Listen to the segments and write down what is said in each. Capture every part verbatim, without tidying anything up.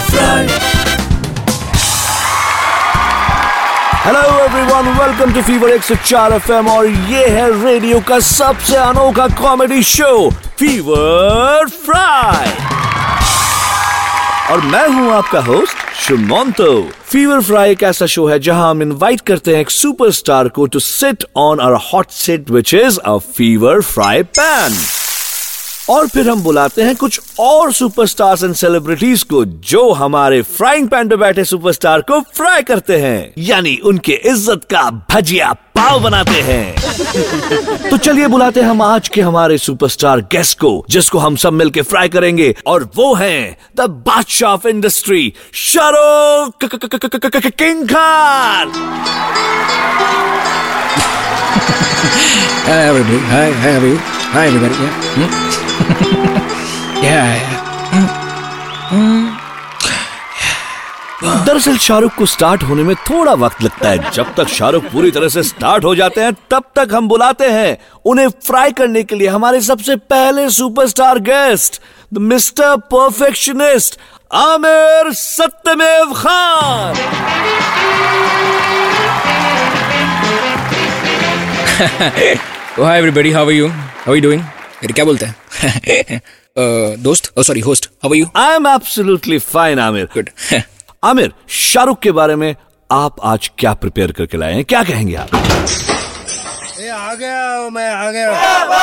Fry. Hello everyone, welcome to Fever एक सौ चार एफ एम और ये है रेडियो का सबसे अनोखा कॉमेडी शो फीवर फ्राई। और मैं हूं आपका होस्ट शुमंतो। फीवर फ्राई एक ऐसा शो है जहां हम इनवाइट करते हैं एक सुपरस्टार को to sit on our hot seat which is a Fever Fry pan, और फिर हम बुलाते हैं कुछ और सुपरस्टार्स एंड सेलिब्रिटीज को जो हमारे फ्राइंग पैन पे बैठे सुपरस्टार को फ्राई करते हैं, यानी उनके इज्जत का भजिया पाव बनाते हैं। तो चलिए बुलाते हैं हम आज के हमारे सुपरस्टार गेस्ट को, जिसको हम सब मिलके फ्राई करेंगे, और वो हैं the Badshah of industry, Shahrukh king Khan. Hi everybody. Hi, hi everybody. Hi everybody. Yeah. Hmm? yeah. yeah. Hmm. Hmm. दरअसल शाहरुख को स्टार्ट होने में थोड़ा वक्त लगता है। जब तक शाहरुख पूरी तरह से स्टार्ट हो जाते हैं तब तक हम बुलाते हैं उन्हें फ्राई करने के लिए हमारे सबसे पहले superstar guest, the mister perfectionist Aamir Satyamev Khan. oh, hi everybody. How are you? How are you doing? मेरे क्या बोलते हैं? uh, दोस्त? Oh sorry, host. How are you? I am absolutely fine, Aamir. Good. Aamir, Shahrukh के बारे में आप आज क्या प्रिपेयर करके लाए हैं, क्या कहेंगे आप? ए, आ गया मैं आ गया।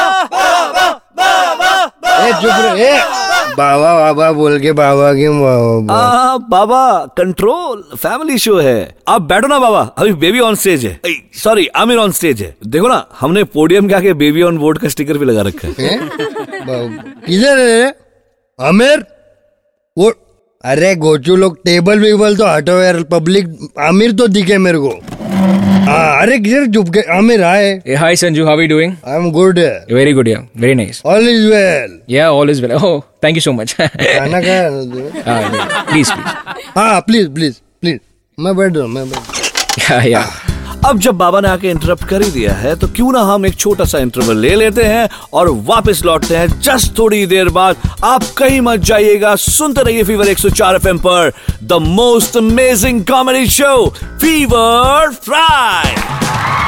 ए, चुप रहे। बाबा बाबा बोल के बाबा की बाबा। आ, बाबा कंट्रोल, फैमिली शो है। आप बैठो ना बाबा, अभी बेबी ऑन स्टेज है। सॉरी, आमिर ऑन स्टेज है। देखो ना, हमने पोडियम के आगे बेबी ऑन बोर्ड का स्टिकर भी लगा रखा है। किधर है आमिर? वो अरे गोचू लोग टेबल वेबल तो हटो यार, पब्लिक आमिर तो दिखे मेरे को। हाँ, अरे किधर चुप के आमिर आए। Hey, hi Sanju. How are you doing? I'm good. Very good. Yeah. Very nice. All is well. Yeah, all is well. Oh, thank you so much. खाना खाया? ah, yeah. Please, please. हाँ, please, please, please. मैं बैठ रहा हूँ, मैं बैठ। Yeah, yeah. अब जब बाबा ने आके इंटरप्ट कर ही दिया है तो क्यों ना हम एक छोटा सा इंटरवल ले लेते हैं और वापस लौटते हैं जस्ट थोड़ी देर बाद। आप कहीं मत जाइएगा, सुनते रहिए फीवर एक सौ चार एफ एम पर the most amazing comedy show Fever fry.